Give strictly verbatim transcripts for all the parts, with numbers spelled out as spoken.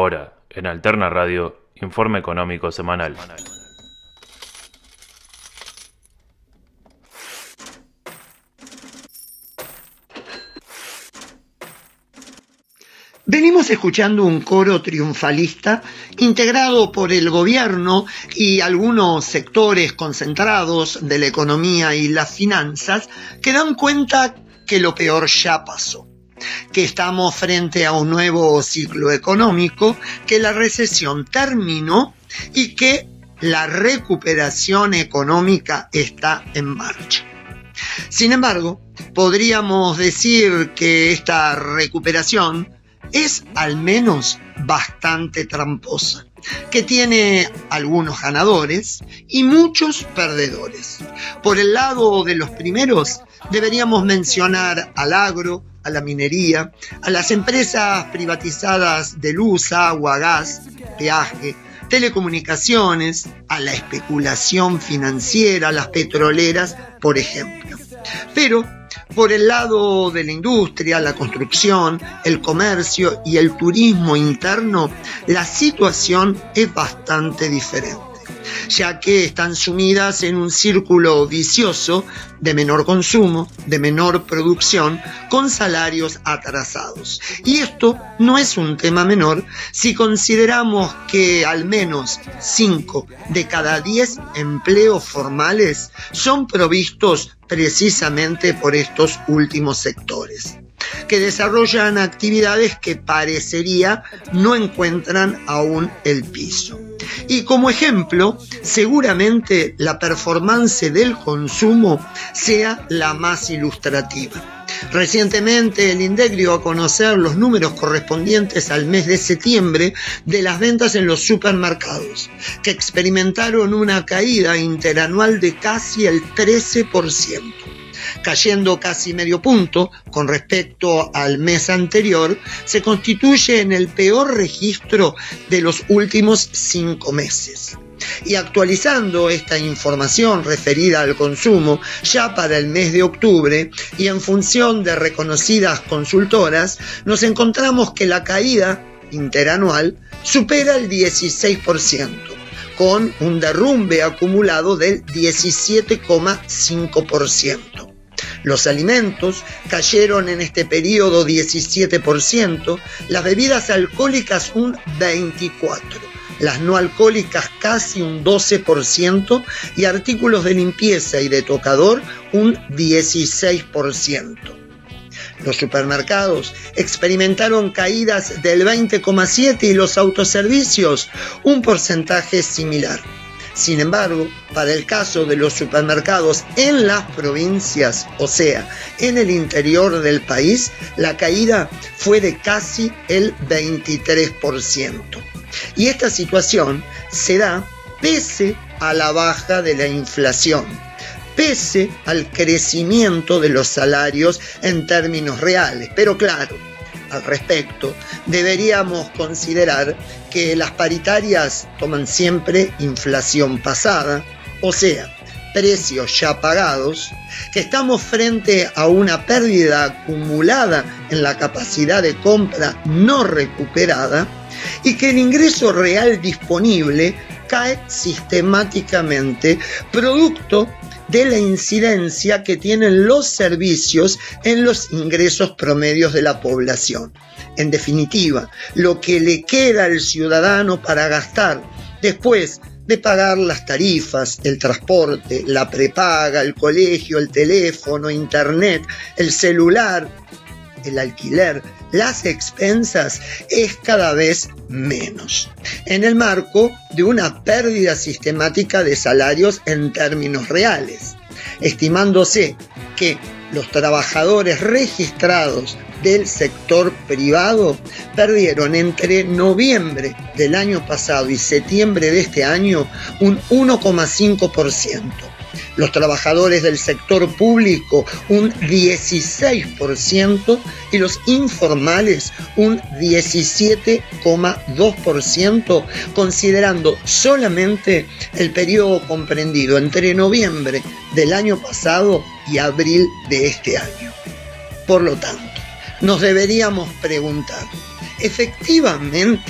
Ahora, en Alterna Radio, Informe Económico Semanal. Venimos escuchando un coro triunfalista integrado por el gobierno y algunos sectores concentrados de la economía y las finanzas que dan cuenta que lo peor ya pasó, que estamos frente a un nuevo ciclo económico, que la recesión terminó y que la recuperación económica está en marcha. Sin embargo, podríamos decir que esta recuperación es al menos bastante tramposa, que tiene algunos ganadores y muchos perdedores. Por el lado de los primeros, deberíamos mencionar al agro, a la minería, a las empresas privatizadas de luz, agua, gas, peaje, telecomunicaciones, a la especulación financiera, a las petroleras, por ejemplo. Pero por el lado de la industria, la construcción, el comercio y el turismo interno, la situación es bastante diferente, ya que están sumidas en un círculo vicioso de menor consumo, de menor producción, con salarios atrasados. Y esto no es un tema menor si consideramos que al menos cinco de cada diez empleos formales son provistos precisamente por estos últimos sectores, que desarrollan actividades que parecería no encuentran aún el piso. Y como ejemplo, seguramente la performance del consumo sea la más ilustrativa. Recientemente el INDEC dio a conocer los números correspondientes al mes de septiembre de las ventas en los supermercados, que experimentaron una caída interanual de casi el trece por ciento. Cayendo casi medio punto con respecto al mes anterior, se constituye en el peor registro de los últimos cinco meses. Y actualizando esta información referida al consumo ya para el mes de octubre y en función de reconocidas consultoras, nos encontramos que la caída interanual supera el dieciséis por ciento, con un derrumbe acumulado del diecisiete coma cinco por ciento. Los alimentos cayeron en este periodo diecisiete por ciento, las bebidas alcohólicas un veinticuatro por ciento, las no alcohólicas casi un doce por ciento y artículos de limpieza y de tocador un dieciséis por ciento. Los supermercados experimentaron caídas del veinte coma siete por ciento y los autoservicios un porcentaje similar. Sin embargo, para el caso de los supermercados en las provincias, o sea, en el interior del país, la caída fue de casi el veintitrés por ciento. Y esta situación se da pese a la baja de la inflación, pese al crecimiento de los salarios en términos reales. Pero claro, al respecto, deberíamos considerar que las paritarias toman siempre inflación pasada, o sea, precios ya pagados, que estamos frente a una pérdida acumulada en la capacidad de compra no recuperada y que el ingreso real disponible cae sistemáticamente producto de la incidencia que tienen los servicios en los ingresos promedios de la población. En definitiva, lo que le queda al ciudadano para gastar después de pagar las tarifas, el transporte, la prepaga, el colegio, el teléfono, internet, el celular, el alquiler, las expensas, es cada vez menos, en el marco de una pérdida sistemática de salarios en términos reales, estimándose que los trabajadores registrados del sector privado perdieron entre noviembre del año pasado y septiembre de este año un uno coma cinco por ciento. Los trabajadores del sector público un dieciséis por ciento y los informales un diecisiete coma dos por ciento, considerando solamente el periodo comprendido entre noviembre del año pasado y abril de este año. Por lo tanto, nos deberíamos preguntar, ¿efectivamente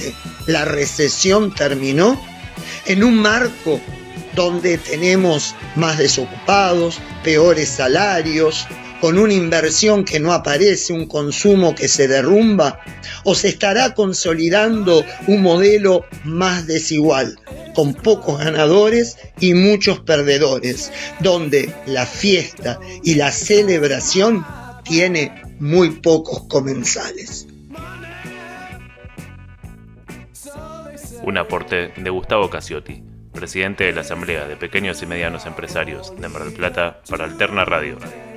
¿La recesión terminó? En un marco donde tenemos más desocupados, peores salarios, con una inversión que no aparece, un consumo que se derrumba, ¿o se estará consolidando un modelo más desigual, con pocos ganadores y muchos perdedores, donde la fiesta y la celebración tiene muy pocos comensales? Un aporte de Gustavo Casiotti, presidente de la Asamblea de Pequeños y Medianos Empresarios de Mar del Plata, para Alterna Radio.